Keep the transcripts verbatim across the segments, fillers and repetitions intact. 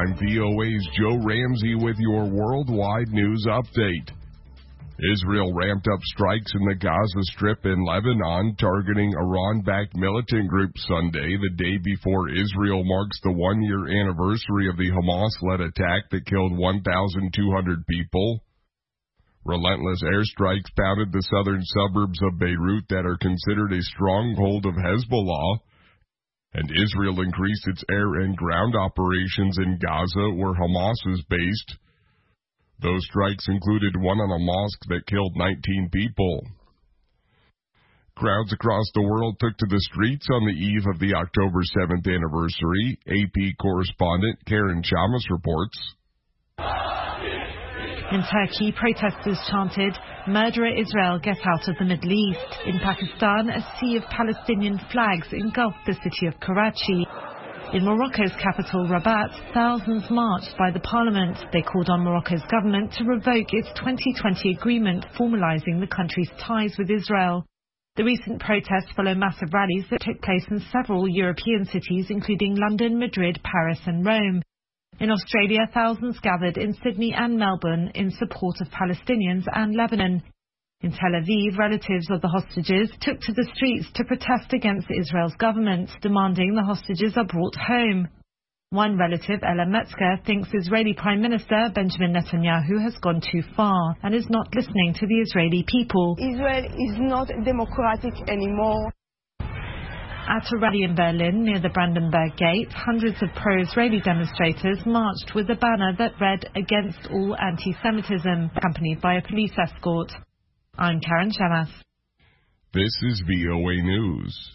I'm V O A's Joe Ramsey with your worldwide news update. Israel ramped up strikes in the Gaza Strip in Lebanon, targeting Iran-backed militant groups Sunday, the day before Israel marks the one-year anniversary of the Hamas-led attack that killed one thousand two hundred people. Relentless airstrikes pounded the southern suburbs of Beirut that are considered a stronghold of Hezbollah, and Israel increased its air and ground operations in Gaza, where Hamas is based. Those strikes included one on a mosque that killed nineteen people. Crowds across the world took to the streets on the eve of the October seventh anniversary. A P correspondent Karen Chamas reports. In Turkey, protesters chanted, "Murderer Israel, get out of the Middle East." In Pakistan, a sea of Palestinian flags engulfed the city of Karachi. In Morocco's capital, Rabat, thousands marched by the parliament. They called on Morocco's government to revoke its twenty twenty agreement formalizing the country's ties with Israel. The recent protests follow massive rallies that took place in several European cities, including London, Madrid, Paris and Rome. In Australia, thousands gathered in Sydney and Melbourne in support of Palestinians and Lebanon. In Tel Aviv, relatives of the hostages took to the streets to protest against Israel's government, demanding the hostages are brought home. One relative, Ella Metzger, thinks Israeli Prime Minister Benjamin Netanyahu has gone too far and is not listening to the Israeli people. Israel is not democratic anymore. At a rally in Berlin near the Brandenburg Gate, hundreds of pro-Israeli demonstrators marched with a banner that read "Against all anti-Semitism," accompanied by a police escort. I'm Karen Chamas. This is V O A News.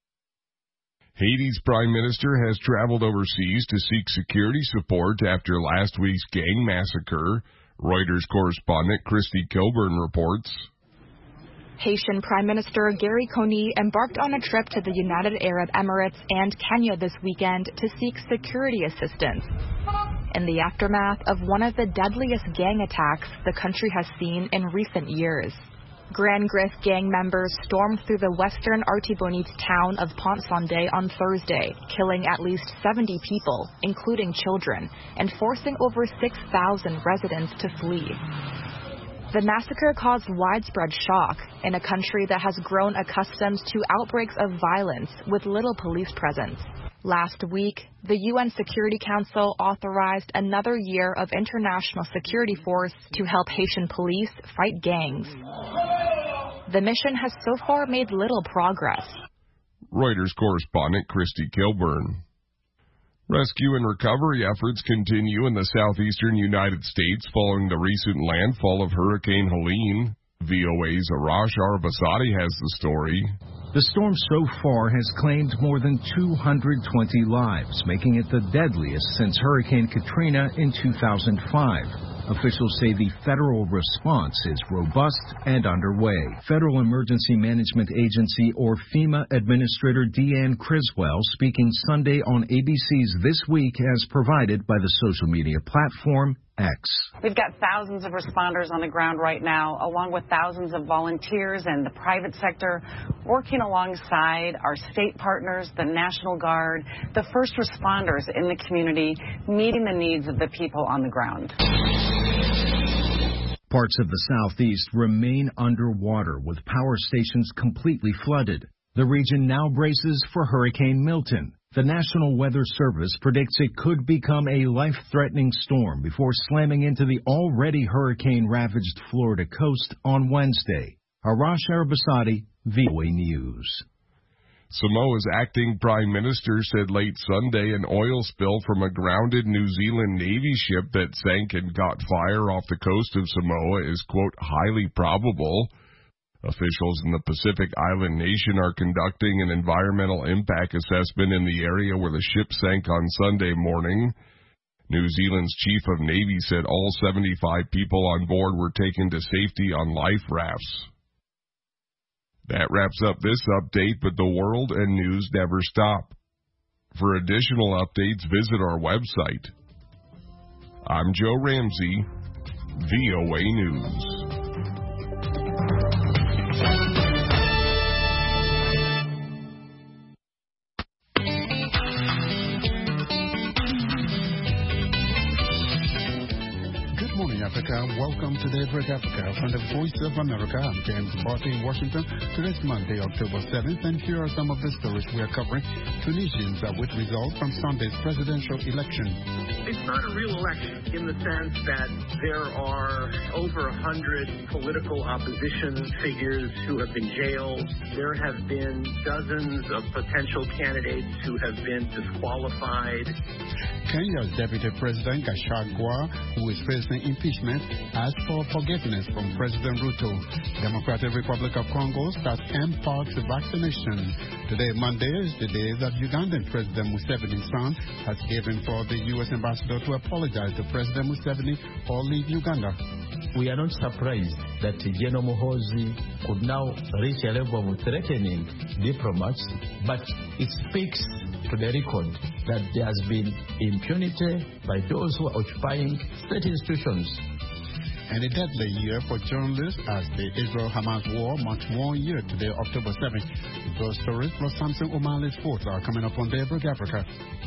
Haiti's prime minister has traveled overseas to seek security support after last week's gang massacre. Reuters correspondent Christy Kilburn reports. Haitian Prime Minister Gary Coney embarked on a trip to the United Arab Emirates and Kenya this weekend to seek security assistance in the aftermath of one of the deadliest gang attacks the country has seen in recent years. Grand Grif gang members stormed through the western Artibonite town of Pont-Sondé on Thursday, killing at least seventy people, including children, and forcing over six thousand residents to flee. The massacre caused widespread shock in a country that has grown accustomed to outbreaks of violence with little police presence. Last week, the U N Security Council authorized another year of international security force to help Haitian police fight gangs. The mission has so far made little progress. Reuters correspondent Christy Kilburn. Rescue and recovery efforts continue in the southeastern United States following the recent landfall of Hurricane Helene. V O A's Arash Arabasadi has the story. The storm so far has claimed more than two hundred twenty lives, making it the deadliest since Hurricane Katrina in two thousand five. Officials say the federal response is robust and underway. Federal Emergency Management Agency, or FEMA, Administrator Deanne Criswell, speaking Sunday on A B C's This Week, as provided by the social media platform X. We've got thousands of responders on the ground right now, along with thousands of volunteers and the private sector working alongside our state partners, the National Guard, the first responders in the community, meeting the needs of the people on the ground. Parts of the southeast remain underwater, with power stations completely flooded. The region now braces for Hurricane Milton. The National Weather Service predicts it could become a life-threatening storm before slamming into the already hurricane-ravaged Florida coast on Wednesday. Arash Arabasadi, V O A News. Samoa's acting prime minister said late Sunday an oil spill from a grounded New Zealand Navy ship that sank and caught fire off the coast of Samoa is, quote, highly probable. Officials in the Pacific Island nation are conducting an environmental impact assessment in the area where the ship sank on Sunday morning. New Zealand's chief of Navy said all seventy-five people on board were taken to safety on life rafts. That wraps up this update, but the world and news never stop. For additional updates, visit our website. I'm Joe Ramsey, V O A News. Africa. Welcome to Daybreak Africa from the Voice of America. I'm James Barty in Washington. Today's Monday, October seventh, and here are some of the stories we are covering. Tunisians are with results from Sunday's presidential election. It's not a real election in the sense that there are over a hundred political opposition figures who have been jailed. There have been dozens of potential candidates who have been disqualified. Kenya's Deputy President Gachagua, who is facing impeachment, asked for forgiveness from President Ruto. Democratic Republic of Congo starts M-Pox vaccination. Today, Monday, is the day that Ugandan President Museveni's son has given for the U S ambassador to apologize to President Museveni or leave Uganda. We are not surprised that General Muhoozi could now reach a level of threatening diplomats, but it speaks to the record that there has been impunity by those who are occupying state institutions. And a deadly year for journalists as the Israel-Hamas war marks one year today, October seventh. Those stories plus Samson O'Malley's thoughts are coming up on Daybreak Africa.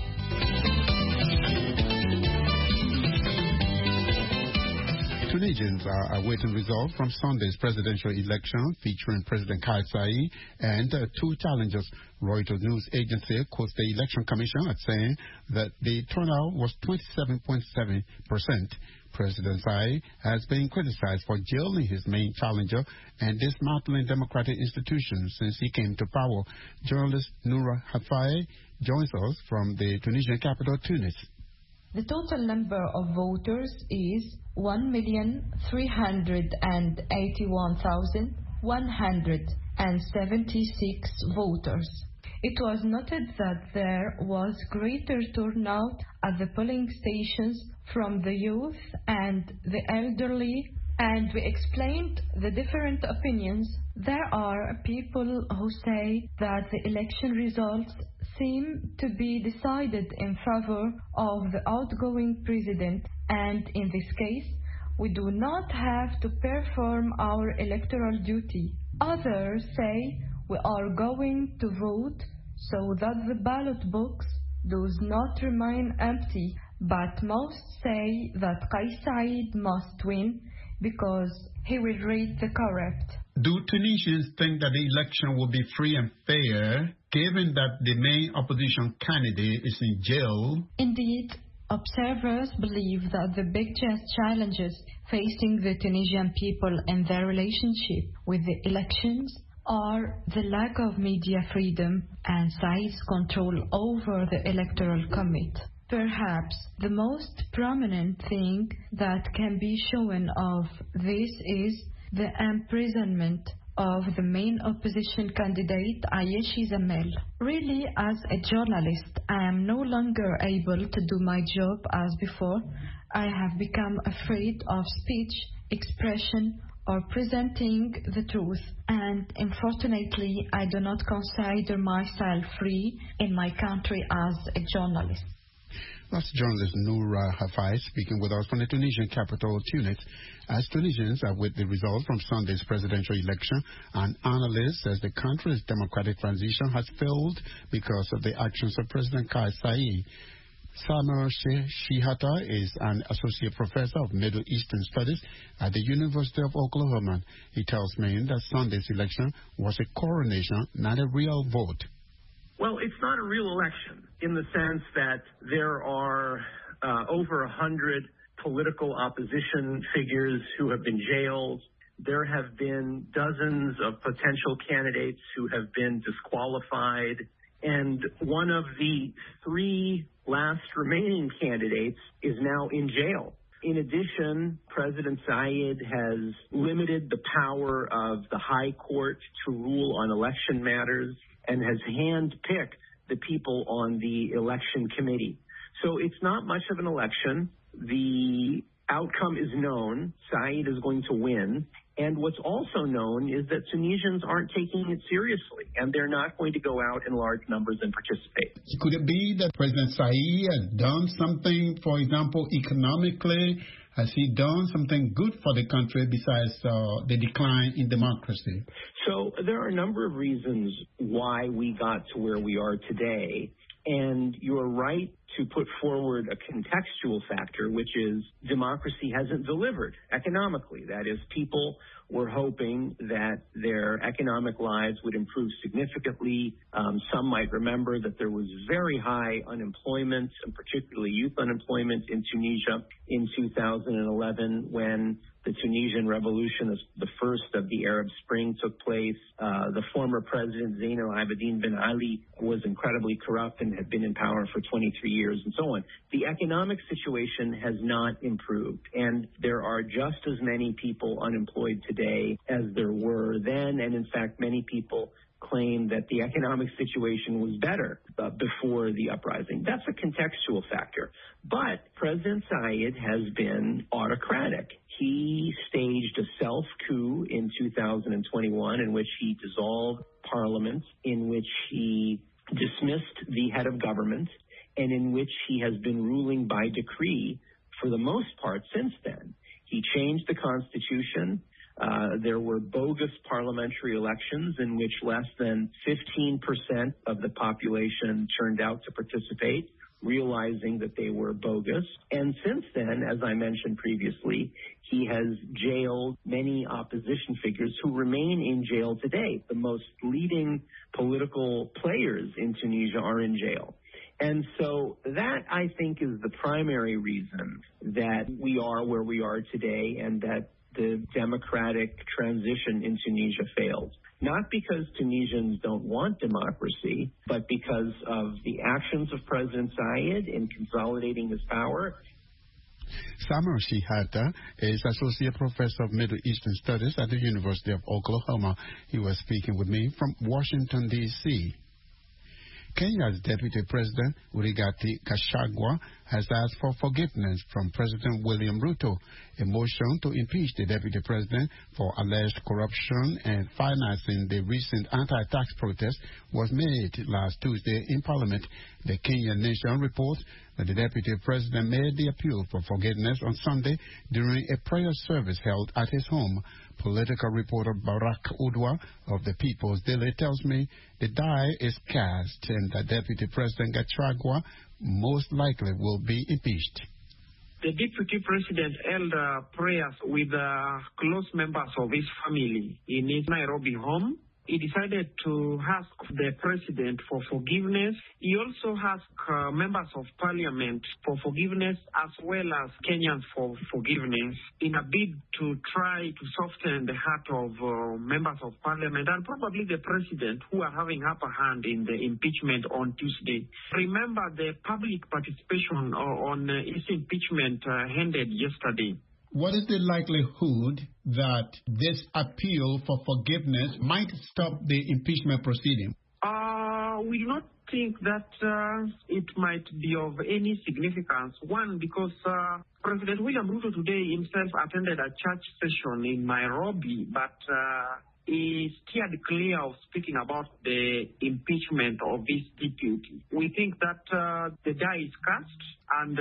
Tunisians are awaiting results from Sunday's presidential election featuring President Kais Saied and uh, two challengers. Reuters news agency quotes the election commission as saying that the turnout was twenty-seven point seven percent. President Saied has been criticized for jailing his main challenger and dismantling democratic institutions since he came to power. Journalist Noura Hafai joins us from the Tunisian capital, Tunis. The total number of voters is one million three hundred eighty-one thousand one hundred seventy-six voters. It was noted that there was greater turnout at the polling stations from the youth and the elderly, and we explained the different opinions. There are people who say that the election results seem to be decided in favor of the outgoing president, and in this case, we do not have to perform our electoral duty. Others say we are going to vote so that the ballot box does not remain empty, but most say that Kais Saied must win because he will read the corrupt. Do Tunisians think that the election will be free and fair, given that the main opposition candidate is in jail? Indeed, observers believe that the biggest challenges facing the Tunisian people in their relationship with the elections are the lack of media freedom and Saied's control over the electoral committee. Perhaps the most prominent thing that can be shown of this is the imprisonment of the main opposition candidate, Ayeshi Zamel. Really, as a journalist, I am no longer able to do my job as before. I have become afraid of speech, expression, or presenting the truth, and unfortunately, I do not consider myself free in my country as a journalist. That's journalist Noura Hafai speaking with us from the Tunisian capital, Tunis. As Tunisians are with the results from Sunday's presidential election, an analyst says the country's democratic transition has failed because of the actions of President Kais Saied. Samuel Shihata is an associate professor of Middle Eastern Studies at the University of Oklahoma. He tells me that Sunday's election was a coronation, not a real vote. Well, it's not a real election in the sense that there are uh, over a hundred political opposition figures who have been jailed. There have been dozens of potential candidates who have been disqualified. And one of the three last remaining candidates is now in jail. In addition, President Saied has limited the power of the High Court to rule on election matters and has handpicked the people on the election committee. So it's not much of an election. The outcome is known. Saied is going to win. And what's also known is that Tunisians aren't taking it seriously, and they're not going to go out in large numbers and participate. Could it be that President Saied has done something, for example, economically, Has he done something good for the country besides uh, the decline in democracy? So there are a number of reasons why we got to where we are today. And you're right to put forward a contextual factor, which is democracy hasn't delivered economically. That is, people were hoping that their economic lives would improve significantly. Um, some might remember that there was very high unemployment, and particularly youth unemployment in Tunisia in two thousand eleven when the Tunisian Revolution, the first of the Arab Spring, took place. Uh, the former president, Zain al-Abidin bin Ali, was incredibly corrupt and had been in power for twenty-three years and so on. The economic situation has not improved, and there are just as many people unemployed today as there were then, and in fact, many people claim that the economic situation was better uh, before the uprising. That's a contextual factor. But President Said has been autocratic. He staged a self-coup in two thousand twenty-one in which he dissolved parliament, in which he dismissed the head of government, and in which he has been ruling by decree for the most part since then. He changed the constitution. Uh, there were bogus parliamentary elections in which less than fifteen percent of the population turned out to participate, realizing that they were bogus. And since then, as I mentioned previously, he has jailed many opposition figures who remain in jail today. The most leading political players in Tunisia are in jail. And so that, I think, is the primary reason that we are where we are today and that the democratic transition in Tunisia failed. Not because Tunisians don't want democracy, but because of the actions of President Said in consolidating his power. Samuel Shihata is Associate Professor of Middle Eastern Studies at the University of Oklahoma. He was speaking with me from Washington, D C Kenya's Deputy President, Rigathi Gachagua, has asked for forgiveness from President William Ruto. A motion to impeach the Deputy President for alleged corruption and financing the recent anti-tax protest was made last Tuesday in Parliament. The Kenyan Nation reports that the Deputy President made the appeal for forgiveness on Sunday during a prayer service held at his home. Political reporter Barack Udwa of the People's Daily tells me the die is cast and that Deputy President Gachagua most likely will be impeached. The Deputy President held uh, prayers with uh, close members of his family in his Nairobi home. He decided to ask the President for forgiveness. He also asked uh, members of Parliament for forgiveness as well as Kenyans for forgiveness in a bid to try to soften the heart of uh, members of Parliament and probably the President, who are having upper hand in the impeachment on Tuesday. Remember, the public participation on uh, his impeachment uh, ended yesterday. What is the likelihood that this appeal for forgiveness might stop the impeachment proceeding? Uh, we do not think that uh, it might be of any significance. One, because uh, President William Ruto today himself attended a church session in Nairobi, but uh, he steered clear of speaking about the impeachment of his deputy. We think that uh, the die is cast, and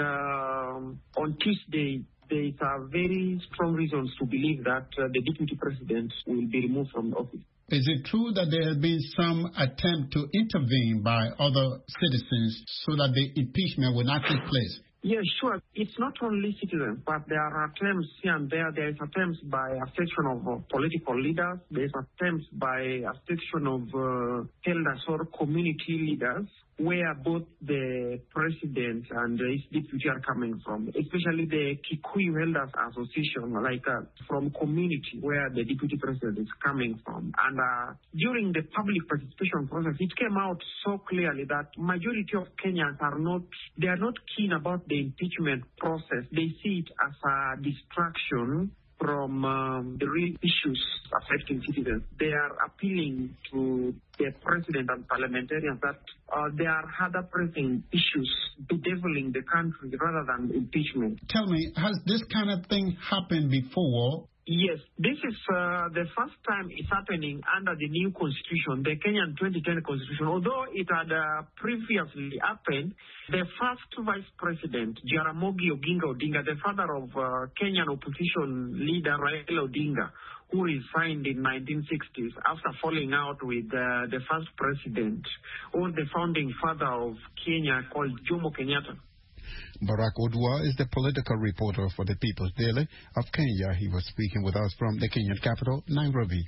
uh, on Tuesday, there is a very strong reasons to believe that uh, the deputy president will be removed from office. Is it true that there has been some attempt to intervene by other citizens so that the impeachment will not take place? Yeah, sure. It's not only citizens, but there are attempts here and there. There is attempts by a section of uh, political leaders. There is attempts by a section of uh, elders or community leaders, where both the president and his deputy are coming from, especially the Kikuyu Elders Association, like uh, from community where the deputy president is coming from. And uh, during the public participation process, it came out so clearly that majority of Kenyans are not, they are not keen about the impeachment process. They see it as a distraction from um, the real issues affecting citizens. They are appealing to the president and parliamentarians that uh, there are other pressing issues bedeviling the country rather than impeachment. Tell me, has this kind of thing happened before Yes, this is uh, the first time it's happening under the new constitution, the Kenyan twenty ten constitution. Although it had uh, previously happened, the first vice president, Jaramogi Oginga Odinga, the father of uh, Kenyan opposition leader Raila Odinga, who resigned in nineteen sixties after falling out with uh, the first president, or the founding father of Kenya called Jomo Kenyatta. Barack Odua is the political reporter for the People's Daily of Kenya. He was speaking with us from the Kenyan capital, Nairobi.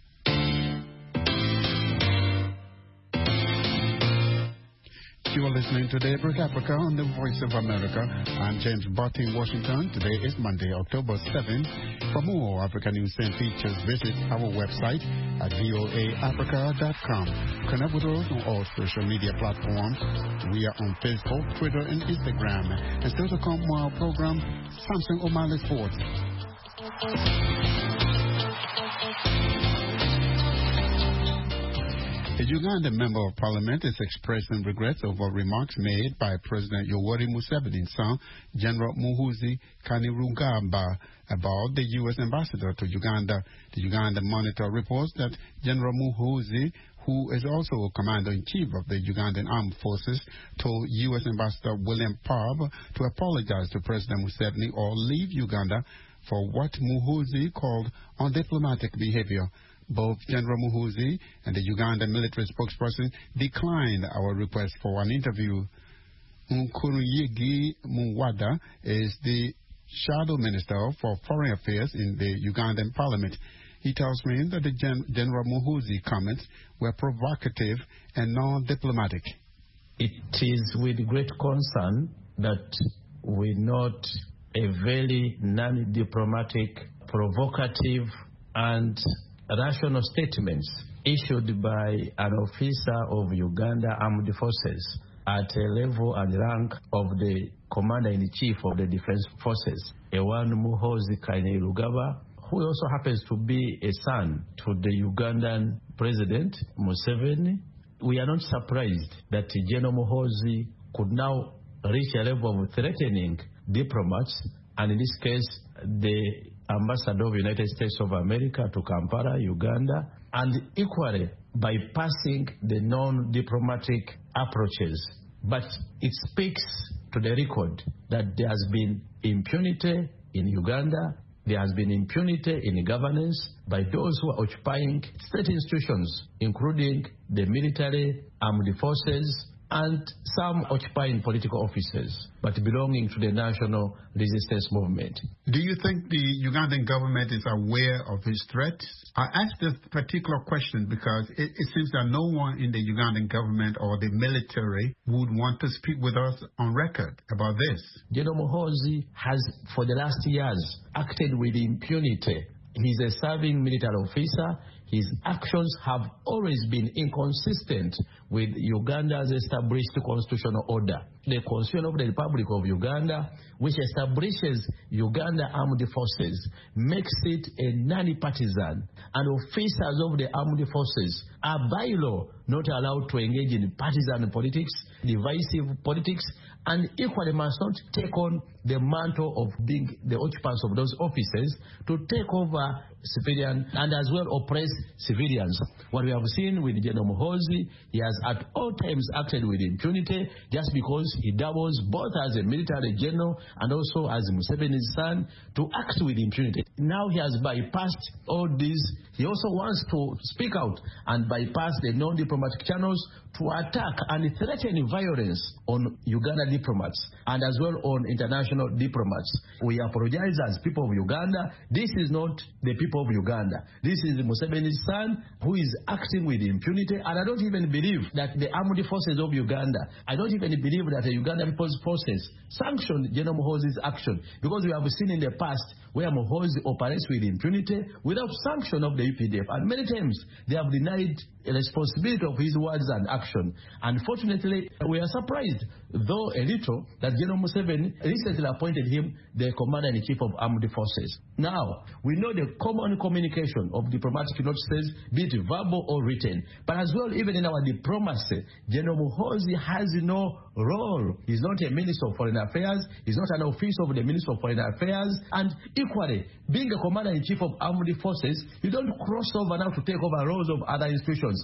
You are listening to Daybreak Africa on the Voice of America. I'm James Butt in Washington. Today is Monday, October seventh. For more African news and features, visit our website at voa africa dot com. Connect with us on all social media platforms. We are on Facebook, Twitter, and Instagram. And still to come on our program, Samson O'Malley Sports. A Ugandan member of parliament is expressing regrets over remarks made by President Yoweri Museveni's son, General Muhoozi Kainerugaba, about the U S ambassador to Uganda. The Uganda Monitor reports that General Muhoozi, who is also Commander-in-Chief of the Ugandan Armed Forces, told U S Ambassador William Parb to apologize to President Museveni or leave Uganda for what Muhoozi called undiplomatic behavior. Both General Muhoozi and the Uganda military spokesperson declined our request for an interview. Nkurunziza Muwada is the shadow minister for foreign affairs in the Ugandan parliament. He tells me that the Gen- General Muhoozi comments were provocative and non-diplomatic. It is with great concern that we note a very non-diplomatic, provocative, and rational statements issued by an officer of Uganda Armed Forces at a level and rank of the Commander-in-Chief of the Defense Forces, Ewan Muhoozi Kainerugaba, who also happens to be a son to the Ugandan President Museveni. We are not surprised that General Muhoozi could now reach a level of threatening diplomats, and in this case, the Ambassador of the United States of America to Kampala, Uganda, and equally bypassing the non-diplomatic approaches. But it speaks to the record that there has been impunity in Uganda, there has been impunity in governance by those who are occupying state institutions, including the military, armed forces, and some occupying political offices, but belonging to the national resistance movement. Do you think the Ugandan government is aware of his threat? I ask this particular question because it, it seems that no one in the Ugandan government or the military would want to speak with us on record about this. General Muhoozi has, for the last years, acted with impunity. He's a serving military officer. His actions have always been inconsistent with Uganda's established constitutional order. The Constitution of the Republic of Uganda, which establishes Uganda Armed Forces, makes it a non-partisan, and officers of the armed forces are by law not allowed to engage in partisan politics, divisive politics, and equally must not take on the mantle of being the occupants of those offices to take over civilian and as well oppress civilians. What we have seen with General Muhoozi, he has at all times acted with impunity just because he doubles both as a military general and also as Museveni's son to act with impunity. Now he has bypassed all these. He also wants to speak out and bypass the non-diplomatic channels to attack and threaten violence on Uganda diplomats and as well on international diplomats. We apologize as people of Uganda. This is not the people of Uganda. This is Museveni's son who is acting with impunity, and I don't even believe that the armed forces of Uganda, I don't even believe that the Uganda People's Forces sanctioned General Muhoozi's action, because we have seen in the past where Muhoozi operates with impunity without sanction of the U P D F, and many times they have denied the responsibility of his words and action. Unfortunately, we are surprised, though a little, that General Museveni recently appointed him the Commander-in-Chief of Armed Forces. Now, we know the common communication of diplomatic notices, be it verbal or written, but as well even in our diplomatic diplomacy. General Muhoozi has no role. He's not a Minister of Foreign Affairs. He's not an official of the Minister of Foreign Affairs. And equally, being a Commander-in-Chief of Armed Forces, you don't cross over now to take over roles of other institutions.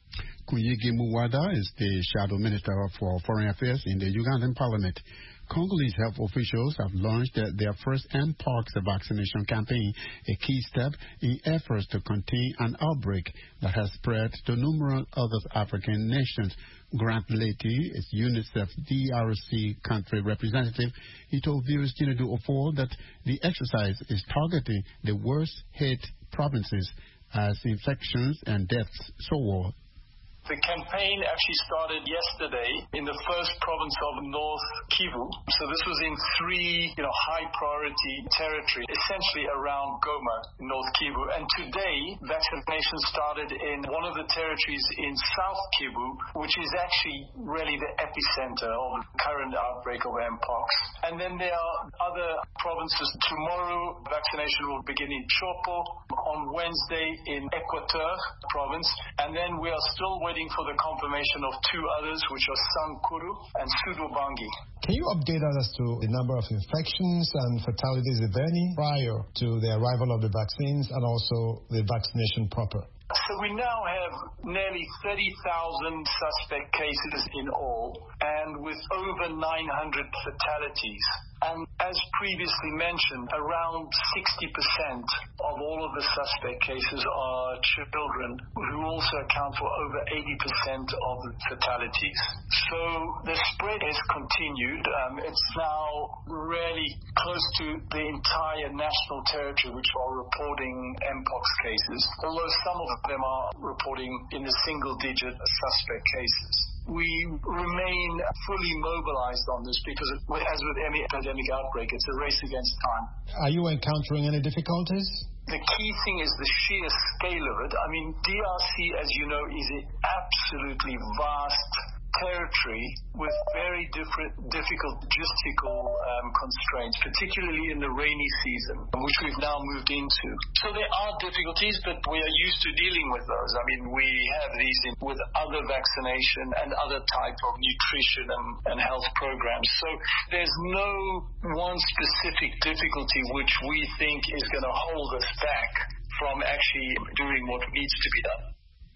Kuyigi Muwada is the Shadow Minister for Foreign Affairs in the Ugandan Parliament. Congolese health officials have launched their first Mpox vaccination campaign, a key step in efforts to contain an outbreak that has spread to numerous other African nations. Grant Leti is UNICEF D R C country representative. He told viewers Chinedu Ofor that the exercise is targeting the worst hit provinces as infections and deaths soar. The campaign actually started yesterday in the first province of North Kivu. So this was in three, you know, high priority territory, essentially around Goma, North Kivu. And today, vaccination started in one of the territories in South Kivu, which is actually really the epicenter of the current outbreak of Mpox. And then there are other provinces. Tomorrow, vaccination will begin in Chopo, on Wednesday in Equateur province, and then we are still waiting for the confirmation of two others, which are Sankuru and Sudobangi. Can you update us as to the number of infections and fatalities, if any, prior to the arrival of the vaccines and also the vaccination proper? So we now have nearly thirty thousand suspect cases in all, and with over nine hundred fatalities. And as previously mentioned, around sixty percent of all of the suspect cases are children, who also account for over eighty percent of the fatalities. So the spread has continued. Um, it's now really close to the entire national territory, which are reporting Mpox cases, although some of them are reporting in the single-digit suspect cases. We remain fully mobilized on this because, as with any epidemic outbreak, it's a race against time. Are you encountering any difficulties? The key thing is the sheer scale of it. I mean, D R C, as you know, is an absolutely vast territory with very different, difficult logistical um, constraints, particularly in the rainy season, which we've now moved into. So there are difficulties, but we are used to dealing with those. I mean, we have these in, with other vaccination and other type of nutrition and, and health programs. So there's no one specific difficulty which we think is going to hold us back from actually doing what needs to be done.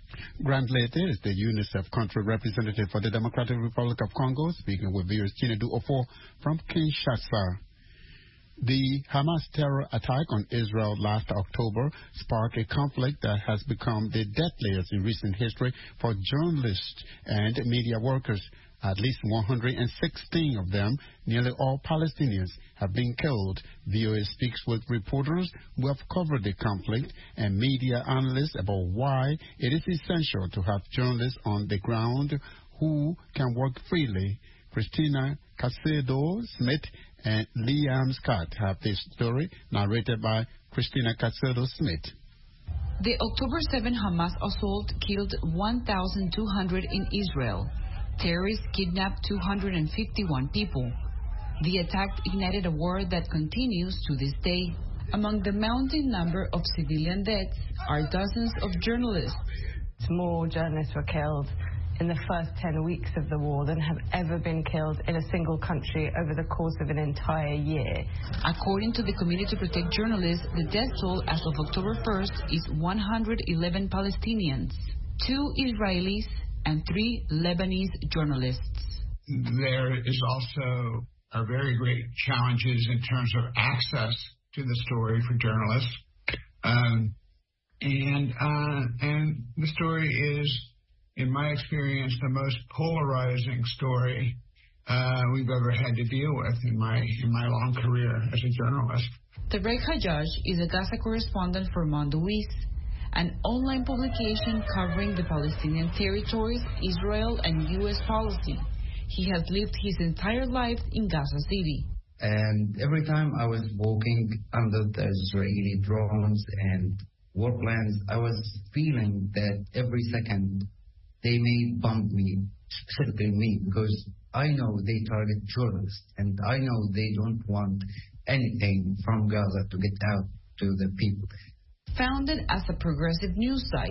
Grant Leti is the UNICEF country representative for the Democratic Republic of Congo, speaking with viewers Chinedu Ofor from Kinshasa. The Hamas terror attack on Israel last October sparked a conflict that has become the deadliest in recent history for journalists and media workers. At least one hundred sixteen of them, nearly all Palestinians, have been killed. V O A speaks with reporters who have covered the conflict and media analysts about why it is essential to have journalists on the ground who can work freely. Christina Cacedo-Smith and Liam Scott have this story narrated by Christina Cacedo-Smith. The October seventh Hamas assault killed one thousand two hundred in Israel. Terrorists kidnapped two hundred fifty-one people. The attack ignited a war that continues to this day. Among the mounting number of civilian deaths are dozens of journalists. More journalists were killed in the first ten weeks of the war than have ever been killed in a single country over the course of an entire year. According to the Committee to Protect Journalists, the death toll as of October first is one hundred eleven Palestinians, two Israelis, and three Lebanese journalists. There is also a very great challenges in terms of access to the story for journalists. Um, and, uh, and the story is, in my experience, the most polarizing story uh, we've ever had to deal with in my, in my long career as a journalist. Tarek Hajjaj is a Gaza correspondent for Mondoweiss, an online publication covering the Palestinian territories, Israel, and U S policy. He has lived his entire life in Gaza City. And every time I was walking under the Israeli drones and warplanes, I was feeling that every second they may bomb me, specifically me, because I know they target journalists, and I know they don't want anything from Gaza to get out to the people. Founded as a progressive news site,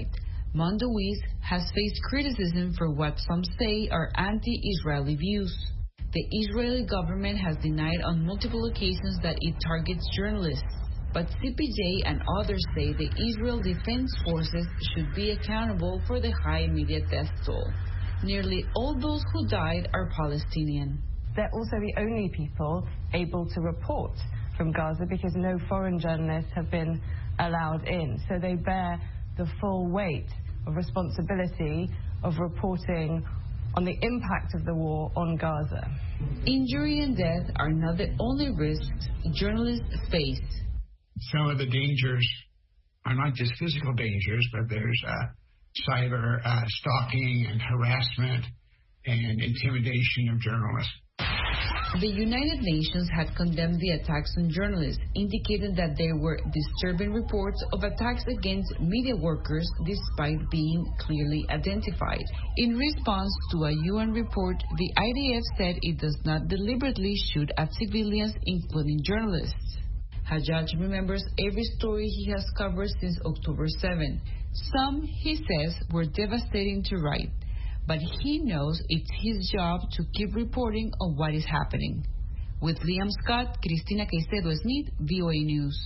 Mondoweiss has faced criticism for what some say are anti-Israeli views. The Israeli government has denied on multiple occasions that it targets journalists. But C P J and others say the Israel Defense Forces should be accountable for the high immediate death toll. Nearly all those who died are Palestinian. They're also the only people able to report from Gaza because no foreign journalists have been allowed in. So they bear the full weight of responsibility of reporting on the impact of the war on Gaza. Injury and death are not the only risks journalists face. Some of the dangers are not just physical dangers, but there's uh, cyber uh, stalking and harassment and intimidation of journalists. The United Nations had condemned the attacks on journalists, indicating that there were disturbing reports of attacks against media workers despite being clearly identified. In response to a U N report, the I D F said it does not deliberately shoot at civilians, including journalists. Hajjaj remembers every story he has covered since October seventh. Some, he says, were devastating to write. But he knows it's his job to keep reporting on what is happening. With Liam Scott, Cristina Caicedo-Smith, V O A News.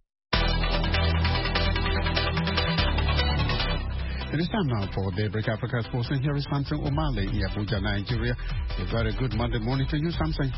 It is time now for Daybreak Africa Sports, and here is Samson Omale in Abuja, Nigeria. A very good Monday morning to you, Samson.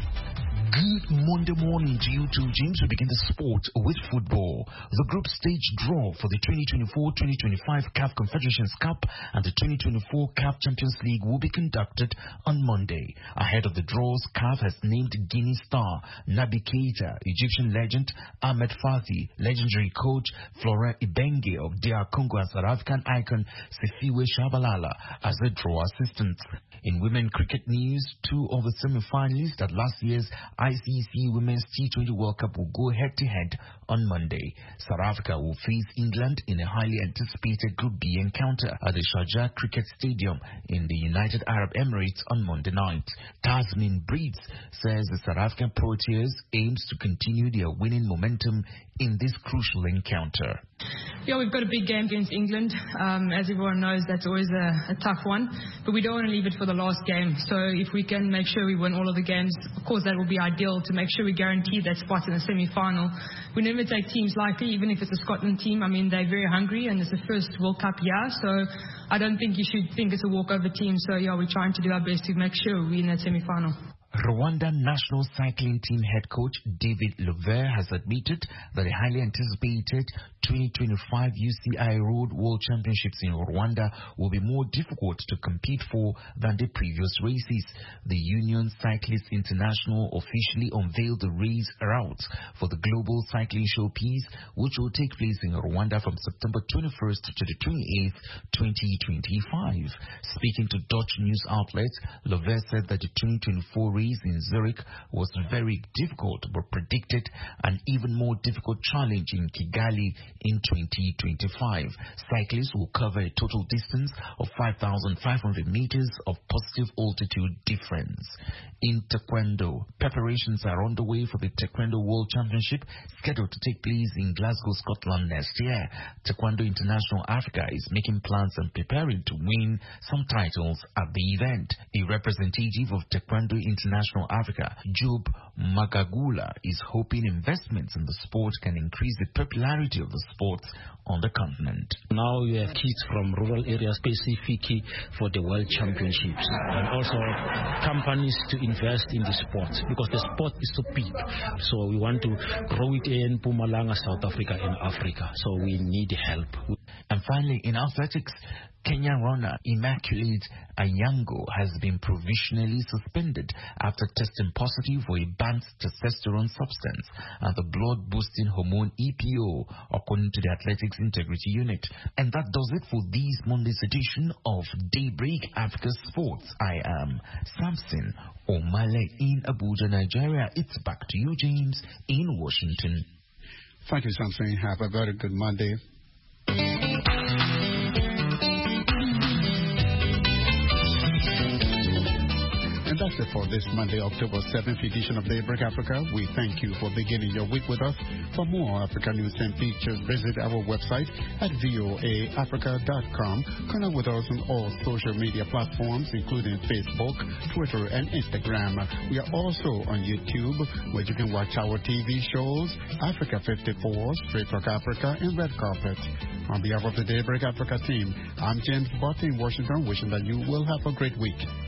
Good Monday morning to you too, James. We begin the sport with football. The group stage draw for the twenty twenty-four twenty twenty-five C A F Confederations Cup and the twenty twenty-four C A F Champions League will be conducted on Monday. Ahead of the draws, C A F has named Guinea star Naby Keita, Egyptian legend Ahmed Fathi, legendary coach Florent Ibenge of D R Congo, and South African icon Sifiwe Shabalala as the draw assistants. In women cricket news, two of the semi-finalists at last year's I C C Women's T twenty World Cup will go head-to-head on Monday. South Africa will face England in a highly anticipated Group B encounter at the Sharjah Cricket Stadium in the United Arab Emirates on Monday night. Tasmin Breeds says the South African Proteas aims to continue their winning momentum in this crucial encounter. Yeah, we've got a big game against England. Um, as everyone knows, that's always a, a tough one. But we don't want to leave it for the last game. So if we can make sure we win all of the games, of course that will be ideal to make sure we guarantee that spot in the semi-final. We never take teams lightly, even if it's a Scotland team. I mean, they're very hungry and it's the first World Cup year. So I don't think you should think it's a walkover team. So yeah, we're trying to do our best to make sure we win that semi-final. Rwanda national cycling team head coach David Levert has admitted that the highly anticipated twenty twenty-five U C I Road World Championships in Rwanda will be more difficult to compete for than the previous races. The Union Cyclists International officially unveiled the race route for the Global Cycling Showpiece, which will take place in Rwanda from September twenty-first to the twenty-eighth, twenty twenty-five. Speaking to Dutch news outlets, Levert said that the twenty twenty-four race in Zurich was very difficult, but predicted an even more difficult challenge in Kigali in twenty twenty-five. Cyclists will cover a total distance of five thousand five hundred meters of positive altitude difference. In Taekwondo, preparations are underway for the Taekwondo World Championship scheduled to take place in Glasgow, Scotland next year. Taekwondo International Africa is making plans and preparing to win some titles at the event. A representative of Taekwondo International Africa, Job Magagula, is hoping investments in the sport can increase the popularity of the sport on the continent. Now we have kids from rural areas specifically for the World Championships, and also companies to invest in the sport because the sport is so big. So we want to grow it in Mpumalanga, South Africa, and Africa. So we need help. And finally, in athletics, Kenyan runner Immaculate Anyango has been provisionally suspended after testing positive for a banned testosterone substance and the blood-boosting hormone E P O, according to the Athletics Integrity Unit. And that does it for this Monday's edition of Daybreak Africa Sports. I am Samson Omale in Abuja, Nigeria. It's back to you, James, in Washington. Thank you, Samson. Have a very good Monday. And that's it for this Monday, October seventh edition of Daybreak Africa. We thank you for beginning your week with us. For more Africa news and features, visit our website at v o a africa dot com. Connect with us on all social media platforms, including Facebook, Twitter, and Instagram. We are also on YouTube, where you can watch our T V shows, Africa fifty-four, Straight Talk Africa, and Red Carpet. On behalf of the Daybreak Africa team, I'm James Butt in Washington, wishing that you will have a great week.